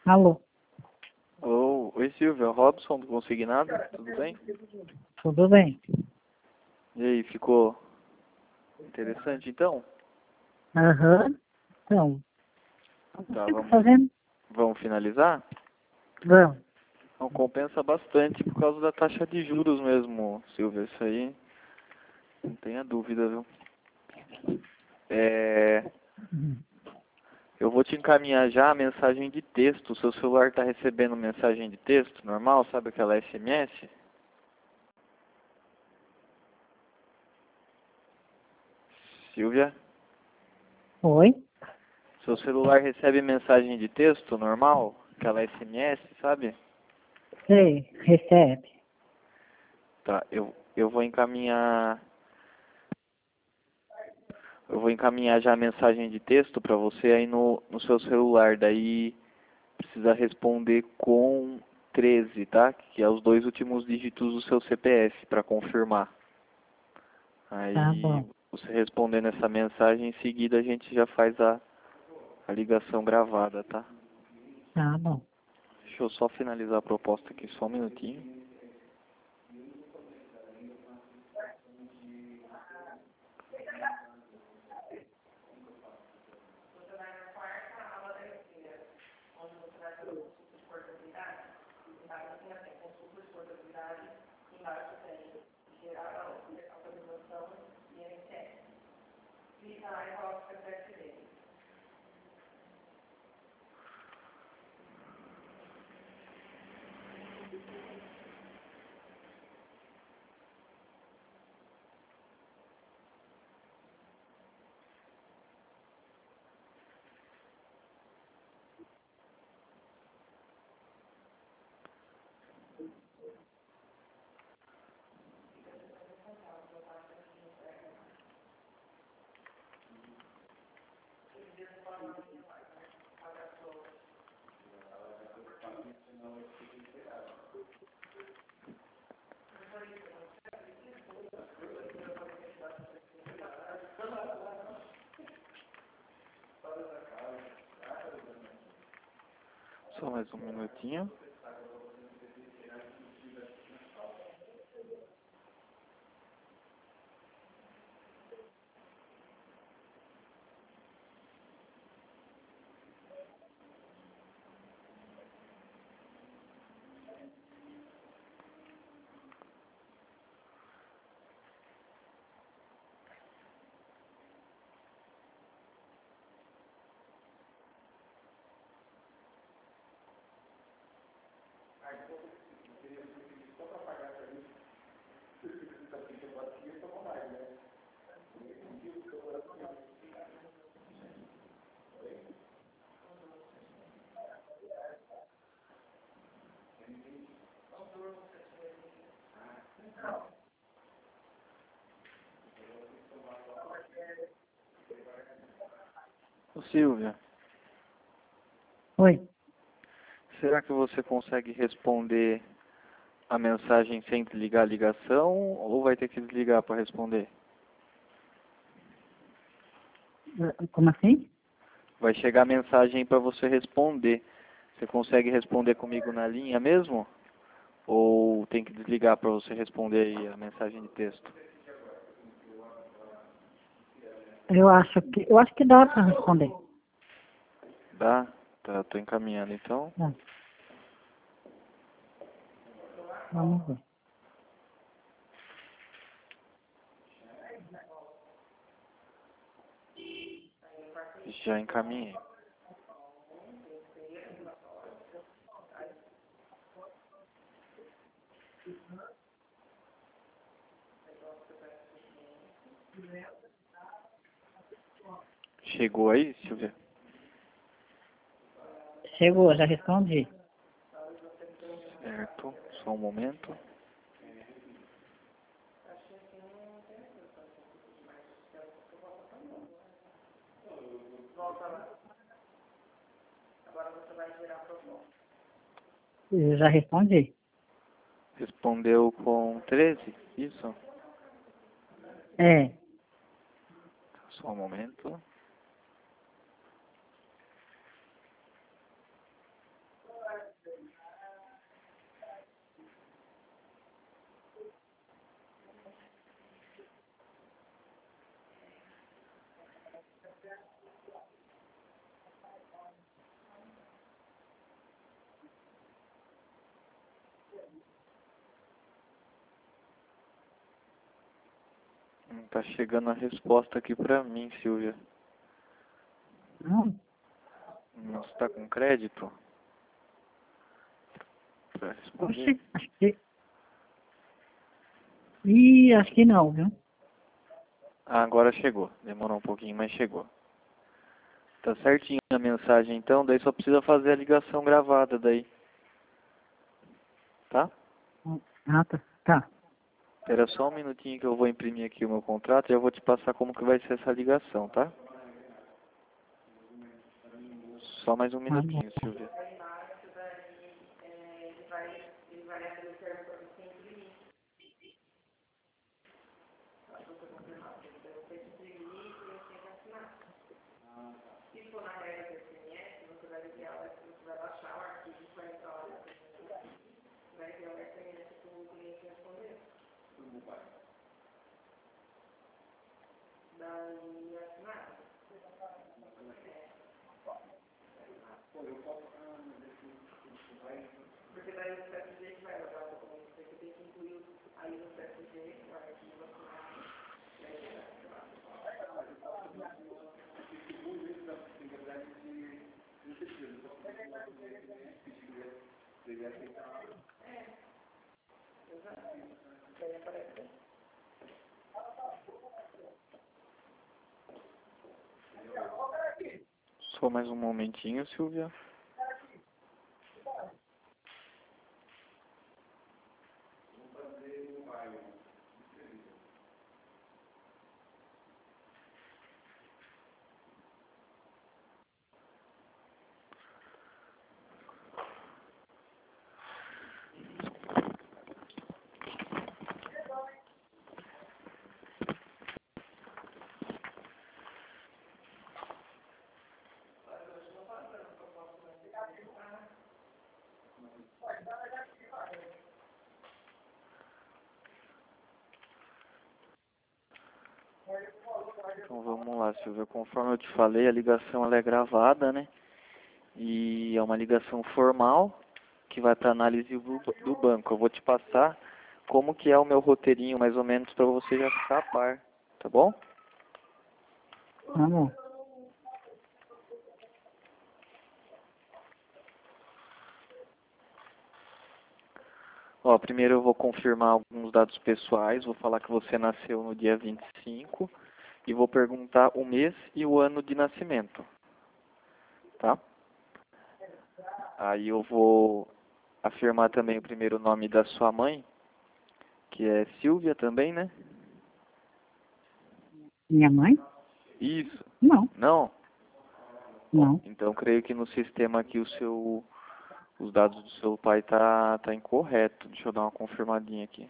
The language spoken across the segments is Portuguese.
Alô, Oi Silvia, Robson do Consignado, tudo bem? tudo bem? E aí, ficou interessante então? Aham. Então, o que Tá, você tá fazendo? vamos finalizar? Vamos. Não compensa bastante por causa da taxa de juros mesmo, Silvia, isso aí não tenha dúvida, viu? Uhum. Eu vou te encaminhar já a mensagem de texto. O seu celular está recebendo mensagem de texto normal, sabe aquela SMS? Silvia, Oi? seu celular recebe mensagem de texto normal? Aquela SMS, sabe? Sei, recebe. Tá, eu vou encaminhar. Eu vou encaminhar já a mensagem de texto para você aí no seu celular. Daí precisa responder com 13, tá? Que é os dois últimos dígitos do seu CPF para confirmar. Tá Aí bom, você respondendo essa mensagem, em seguida a gente já faz a ligação gravada, tá? tá bom. Deixa eu só finalizar a proposta aqui, só um minutinho. Só mais um minutinho. Ô, Silvia, Oi? será que você consegue responder a mensagem sem desligar a ligação ou vai ter que desligar para responder? Como assim? Vai chegar a mensagem para você responder. Você consegue responder comigo na linha mesmo? Ou tem que desligar para você responder aí a mensagem de texto? Eu acho que dá para responder. Dá? Tá, tô encaminhando então. Dá. Vamos ver. Já encaminhei. Chegou aí, Silvia? Chegou, já respondi. Certo, só um momento. Eu já respondi. Respondeu com 13? Isso? É, Só um momento. Tá chegando a resposta aqui pra mim, Silvia. Não, Você tá com crédito? Pra responder? oxe, acho que... Ih, acho que não, viu? Ah, agora chegou. Demorou um pouquinho, mas chegou. Tá certinho a mensagem então, daí só precisa fazer a ligação gravada daí. Tá? Ah, tá. Tá. Espera só um minutinho que eu vou imprimir aqui o meu contrato e eu vou te passar como que vai ser essa ligação, tá? Só mais um Ah, bom. minutinho, Silvia. Só mais um momentinho, Silvia. Então vamos lá, Silvia. Conforme eu te falei, a ligação ela é gravada, né? E é uma ligação formal que vai para análise do banco. Eu vou te passar como que é o meu roteirinho, mais ou menos, para você já ficar a par, tá bom? Tá bom. Ó, primeiro eu vou confirmar alguns dados pessoais, vou falar que você nasceu no dia 25 e vou perguntar o mês e o ano de nascimento, tá? Aí eu vou afirmar também o primeiro nome da sua mãe, que é Silvia também, né? Minha mãe? Isso. Não, Não? Ó, não. então creio que no sistema aqui os dados do seu pai tá incorreto. Deixa eu dar uma confirmadinha aqui.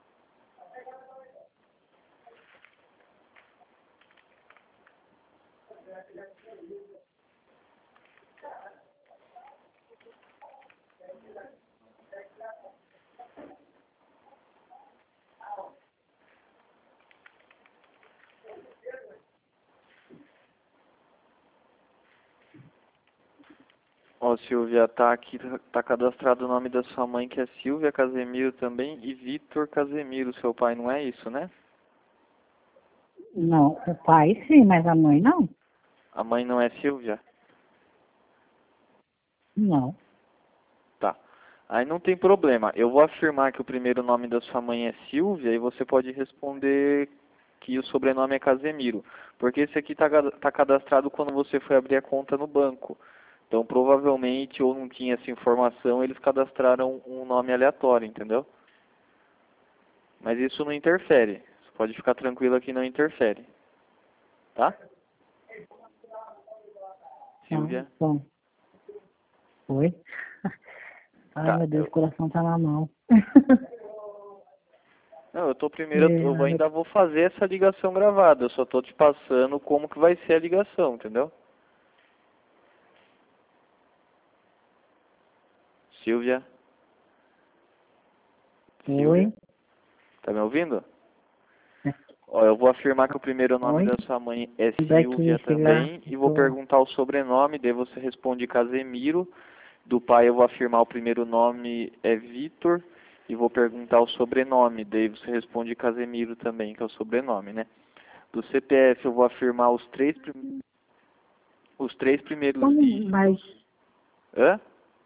Ó, Silvia, tá aqui, tá cadastrado o nome da sua mãe, que é Silvia Casemiro também, e Vitor Casemiro, seu pai, não é isso, né? Não, o pai sim, mas a mãe não. A mãe não é Silvia? Não. Tá. Aí não tem problema. Eu vou afirmar que o primeiro nome da sua mãe é Silvia e você pode responder que o sobrenome é Casemiro. Porque esse aqui tá cadastrado quando você foi abrir a conta no banco. Então provavelmente ou não tinha essa informação, eles cadastraram um nome aleatório, entendeu? Mas isso não interfere. Você pode ficar tranquilo que não interfere. Tá? Tá Silvia? bom. Oi? Ai, Tá. meu Deus, o coração tá na mão. Não, eu tô primeiro, eu É, ainda vou fazer essa ligação gravada. Eu só tô te passando como que vai ser a ligação, entendeu? Silvia? Silvia? oi? Tá me ouvindo? Ó, eu vou afirmar que o primeiro nome Oi? da sua mãe é Daqui Silvia chegar, também e vou perguntar o sobrenome, daí você responde Casemiro. Do pai eu vou afirmar o primeiro nome é Vitor e vou perguntar o sobrenome, daí você responde Casemiro também, que é o sobrenome, né? Do CPF eu vou afirmar os três primeiros Como, dígitos. Hã?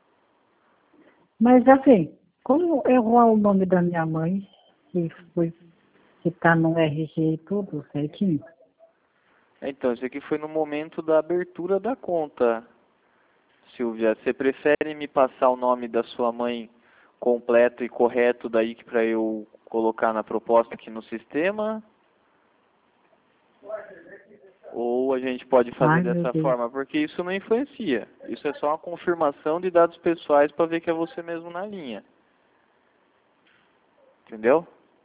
mas assim, como errou o nome da minha mãe, que tá no RG e tudo certinho? Então, isso aqui foi no momento da abertura da conta, Silvia. Você prefere me passar o nome da sua mãe completo e correto daí que para eu colocar na proposta aqui no sistema? Ou a gente pode fazer Ai, meu dessa Deus. forma? Porque isso não influencia. Isso é só uma confirmação de dados pessoais para ver que é você mesmo na linha. Entendeu?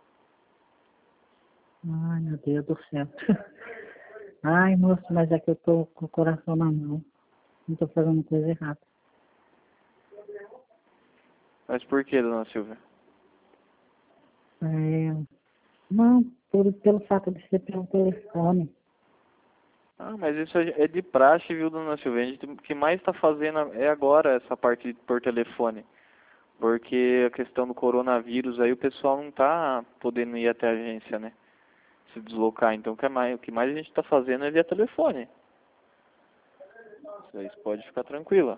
Ai, meu Deus do céu. Ai, moço, mas é que eu tô com o coração na mão. Não tô fazendo coisa errada. Mas por que, dona Silvia? É, não, pelo fato de ser pelo telefone. Ah, mas isso é de praxe, viu, dona Silvia? A gente, o que mais está fazendo é agora essa parte por telefone. Porque a questão do coronavírus aí o pessoal não está podendo ir até a agência, né? Se deslocar. Então o que mais a gente está fazendo é via telefone. Isso aí pode ficar tranquila.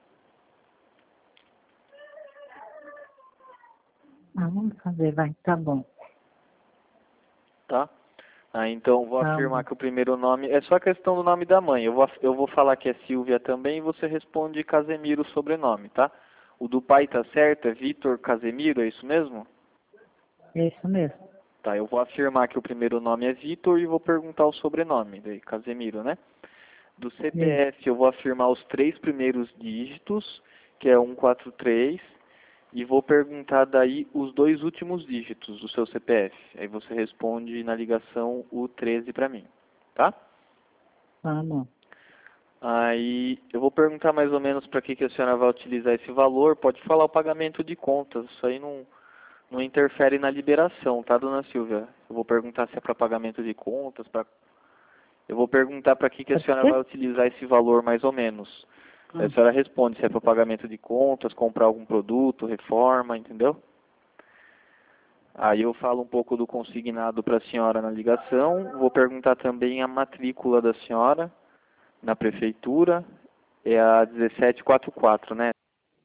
Ah, vamos fazer, vai, tá bom. Tá? Então vou Tá afirmar bom. que o primeiro nome é só questão do nome da mãe. Eu vou falar que é Silvia também e você responde Casemiro o sobrenome, tá? O do pai tá certo? É Vitor Casemiro, é isso mesmo? É isso mesmo. Tá, eu vou afirmar que o primeiro nome é Vitor e vou perguntar o sobrenome, daí Casemiro, né? Do Isso. CPF eu vou afirmar os três primeiros dígitos, que é 143, e vou perguntar daí os dois últimos dígitos do seu CPF. Aí você responde na ligação o 13 para mim, tá? Tá bom. Aí eu vou perguntar mais ou menos para que a senhora vai utilizar esse valor. Pode falar o pagamento de contas, isso aí não interfere na liberação, tá, dona Silvia? Eu vou perguntar se é para pagamento de contas, eu vou perguntar para que a Pode senhora vai ser? utilizar esse valor mais ou menos. Aí a Hum. senhora responde se é para pagamento de contas, comprar algum produto, reforma, entendeu? Aí eu falo um pouco do consignado para a senhora na ligação. Vou perguntar também a matrícula da senhora na prefeitura. É a 1744, né?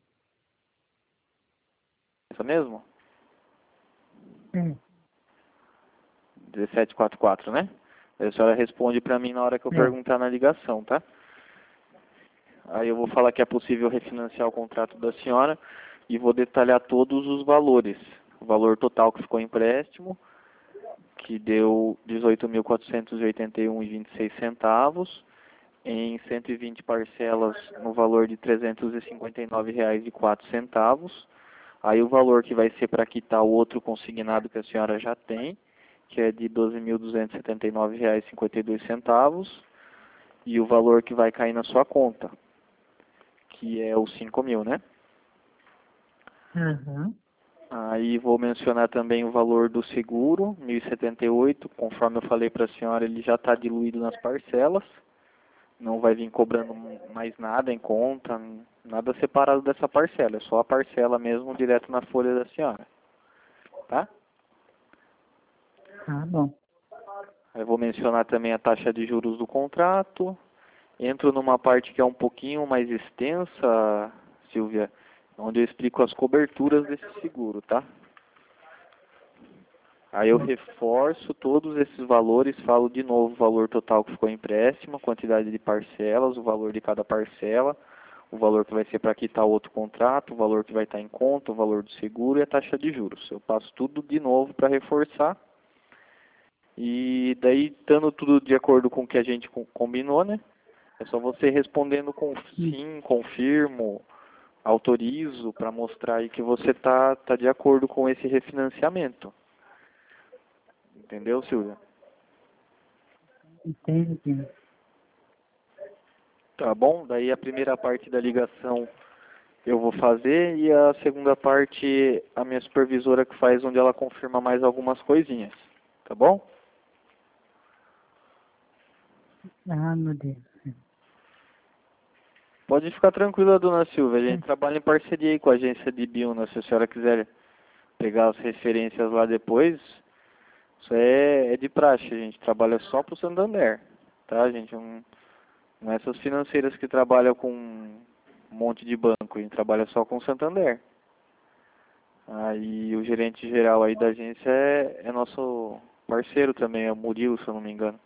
Essa mesmo? É. 1744, né? Aí a senhora responde para mim na hora que eu É. perguntar na ligação, tá? Aí eu vou falar que é possível refinanciar o contrato da senhora e vou detalhar todos os valores. O valor total que ficou em empréstimo, que deu 18.481,26 centavos, em 120 parcelas no valor de R$ 359,04. Aí o valor que vai ser para quitar o outro consignado que a senhora já tem, que é de R$ 12.279,52, e o valor que vai cair na sua conta, que é os 5.000, né? Aham. Aí vou mencionar também o valor do seguro, 1.078, conforme eu falei para a senhora, ele já está diluído nas parcelas, não vai vir cobrando mais nada em conta, nada separado dessa parcela, é só a parcela mesmo direto na folha da senhora, tá? Tá bom. Aí vou mencionar também a taxa de juros do contrato. Entro numa parte que é um pouquinho mais extensa, Silvia, onde eu explico as coberturas desse seguro, tá? Aí eu reforço todos esses valores, falo de novo o valor total que ficou em empréstimo, a quantidade de parcelas, o valor de cada parcela, o valor que vai ser para quitar o outro contrato, o valor que vai estar em conta, o valor do seguro e a taxa de juros. Eu passo tudo de novo para reforçar. E daí, estando tudo de acordo com o que a gente combinou, né? É só você respondendo com Hum. sim, confirmo, autorizo, para mostrar aí que você tá de acordo com esse refinanciamento. Entendeu, Silvia? Entendi. Tá bom? Daí a primeira parte da ligação eu vou fazer e a segunda parte a minha supervisora que faz, onde ela confirma mais algumas coisinhas. Tá bom? Ah, meu Deus. Pode ficar tranquila, dona Silvia. A gente trabalha em parceria aí com a agência de Biúna. Se a senhora quiser pegar as referências lá depois, Isso é de praxe, a gente trabalha só pro Santander, tá, gente? Não é essas financeiras que trabalham com um monte de banco, a gente trabalha só com o Santander. Aí o gerente geral aí da agência é nosso parceiro também, é o Murilo, se eu não me engano.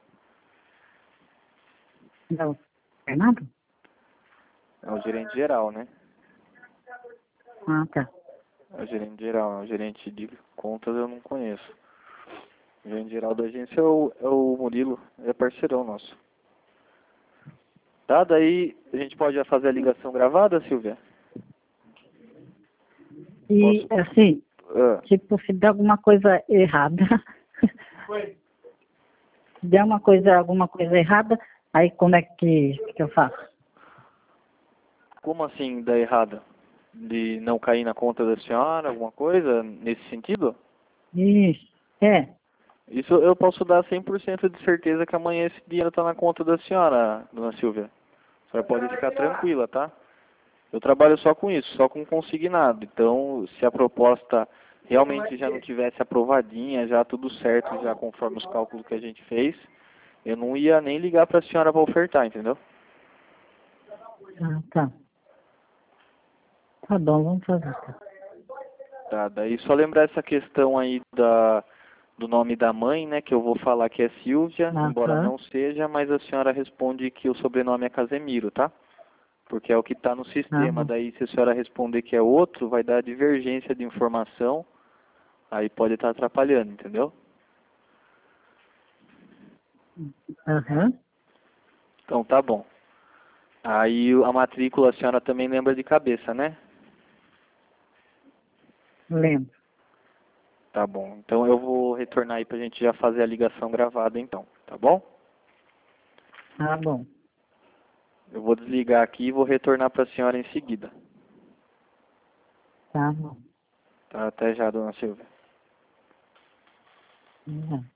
Não, Fernando? É o gerente geral, né? Ah, tá. É o gerente geral, é o gerente de contas eu não conheço. O gerente geral da agência é o Murilo, é parceirão nosso. Tá, daí a gente pode já fazer a ligação gravada, Silvia? E, Posso? assim, Ah, tipo, se der alguma coisa errada, se der alguma coisa errada, aí como é que eu faço? como assim dá errada? De não cair na conta da senhora, alguma coisa nesse sentido? Isso, é. Isso eu posso dar 100% de certeza que amanhã esse dinheiro está na conta da senhora, dona Silvia. A senhora pode ficar tranquila, tá? Eu trabalho só com isso, só com consignado. Então, se a proposta realmente já não tivesse aprovadinha, já tudo certo, já conforme os cálculos que a gente fez, eu não ia nem ligar para a senhora para ofertar, entendeu? Ah, tá. Tá bom, vamos fazer. Tá. Tá, daí só lembrar essa questão aí do nome da mãe, né, que eu vou falar que é Silvia, embora Aham. não seja, mas a senhora responde que o sobrenome é Casemiro, tá? Porque é o que está no Tá sistema. bom. Daí, se a senhora responder que é outro, vai dar divergência de informação, aí pode estar atrapalhando, entendeu? Aham. Então, tá bom. Aí, a matrícula a senhora também lembra de cabeça, né? Lembro. Tá bom. Então, eu vou retornar aí pra gente já fazer a ligação gravada, então. Tá bom? Tá bom. Eu vou desligar aqui e vou retornar para a senhora em seguida. Tá bom. Tá? Até já, dona Silvia. Já.